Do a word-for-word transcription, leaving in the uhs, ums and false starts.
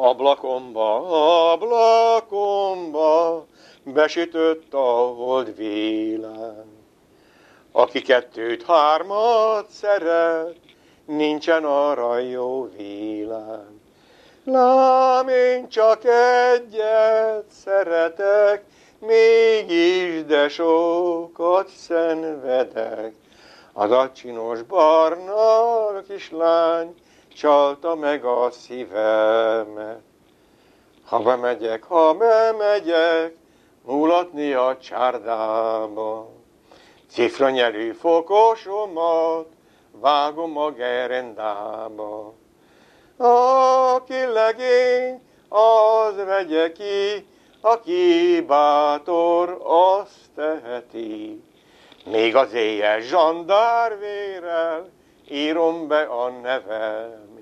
Ablakomba, ablakomba besütött a hold villány. Aki kettőt, hármat szeret, nincsen arra jó villány. Lám, én csak egyet szeretek, mégis de sokat szenvedek. Az a csinos barna kislány csalta meg a szívemet. Ha bemegyek, ha bemegyek, mulatni a csárdába, cifranyelű fokosomat vágom a gerendába. Aki legény, az vegye ki, aki bátor, azt teheti. Még az éjjel zsandárvérrel írom be a nevem.